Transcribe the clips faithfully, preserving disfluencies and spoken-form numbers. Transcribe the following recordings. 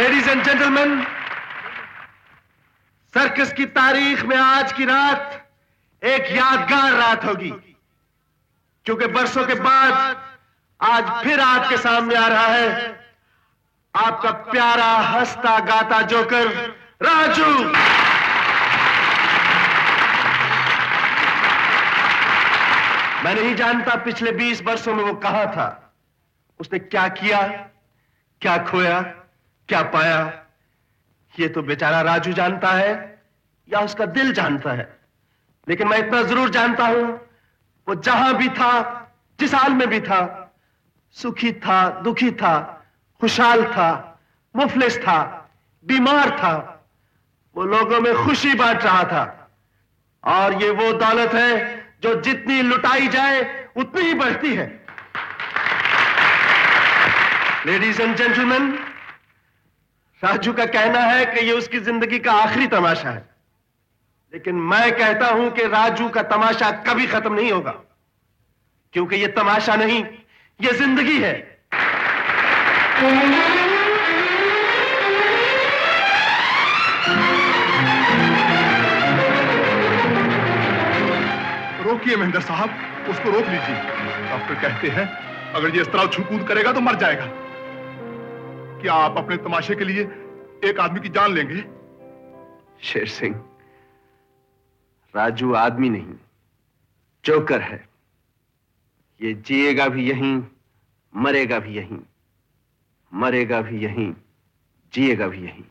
Ladies and gentleman, circus की तारीख में आज की रात एक यादगार रात होगी, क्योंकि बरसों के बाद आज फिर आपके सामने आ रहा है आपका प्यारा हंसता गाता जोकर राजू। मैं नहीं जानता पिछले बीस वर्षों में वो कहां था, उसने क्या किया, क्या खोया, क्या पाया, ये तो बेचारा राजू जानता है या उसका दिल जानता है। लेकिन मैं इतना जरूर जानता हूं, वो जहां भी था, जिस हाल में भी था, सुखी था, दुखी था, खुशहाल था, मुफलिस था, बीमार था, वो लोगों में खुशी बांट रहा था। और ये वो दौलत है जो जितनी लुटाई जाए उतनी ही बढ़ती है। लेडीज एंड जेंटलमैन, राजू का कहना है कि ये उसकी जिंदगी का आखिरी तमाशा है, लेकिन मैं कहता हूं कि राजू का तमाशा कभी खत्म नहीं होगा, क्योंकि ये तमाशा नहीं, ये जिंदगी है। रोकिए महेंद्र साहब, उसको रोक लीजिए। डॉक्टर कहते हैं अगर ये इस तरह छू-कूद करेगा तो मर जाएगा। क्या आप अपने तमाशे के लिए एक आदमी की जान लेंगे? शेर सिंह, राजू आदमी नहीं, जोकर है। ये जिएगा भी यहीं, मरेगा भी यहीं, मरेगा भी यहीं, जिएगा भी यहीं।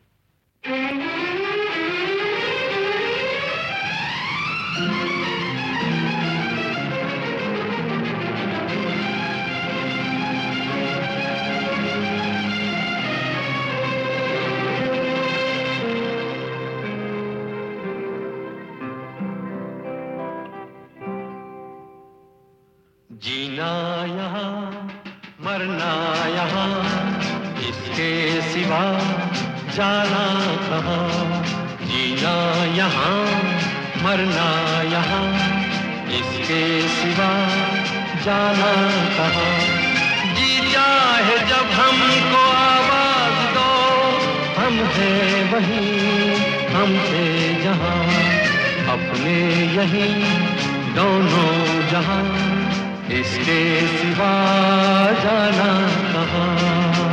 जीना यहाँ मरना यहाँ, इसके सिवा जाना कहाँ। जीना यहाँ मरना यहाँ, इसके सिवा जाना कहाँ। जी चाहे जब हमको आवाज दो, हम हैं वहीं, हम थे जहाँ, अपने यहीं दोनों जहाँ, इसके सिवा जाना कहाँ।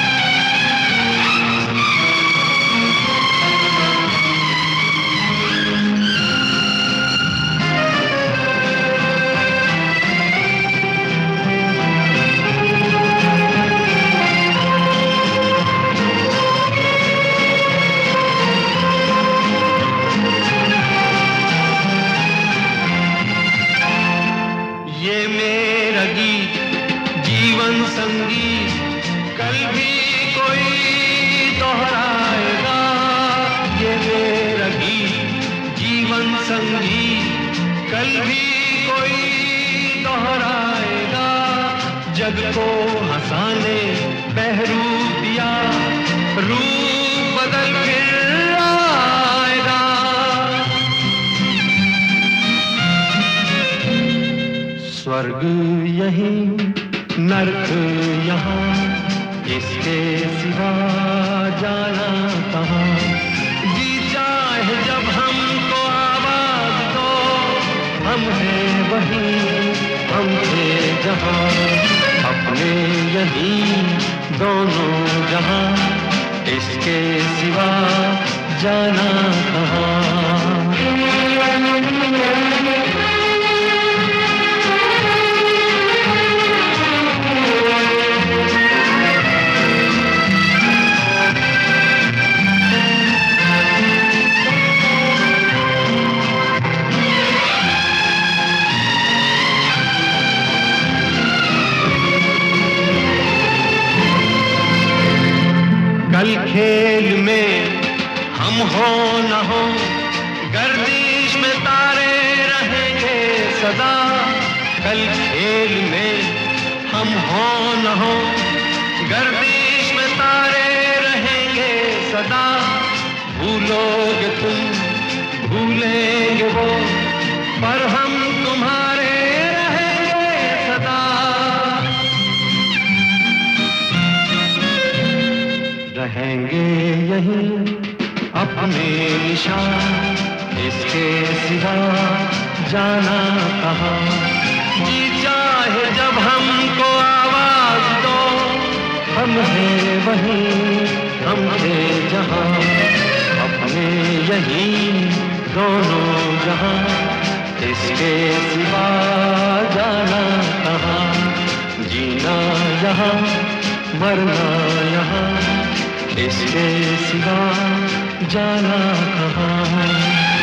संगीत कल भी कोई दोहराएगा, ये मेरा गीत जीवन संगीत कल भी कोई दोहराएगा। जग को हंसाने बहरूप दिया, रूप बदल फिर आएगा। स्वर्ग यहीं नर्क यहाँ, इसके सिवा जाना कहाँ। जी चाहे जब हमको आवाज दो, हम हैं वहीं, हम थे जहाँ, अपने यहीं दोनों जहाँ, इसके सिवा जाना कहाँ। कल खेल में हम हो न हो, गर्दिश में तारे रहेंगे सदा। कल खेल में हम हो न हो, गर्दिश में तारे रहेंगे सदा। भूलोगे तुम, भूलेंगे वो, पर हम तुम्हारे रहेंगे सदा। रहेंगे दिशा इसके सिवा जाना कहाँ। जी चाहे जब हमको आवाज दो, हम हैं वहीं हम थे जहाँ, अपने यहीं दोनों जहाँ, इसके सिवा जाना कहाँ। जीना यहाँ मरना यहाँ, इसके सिवा जाना कहाँ।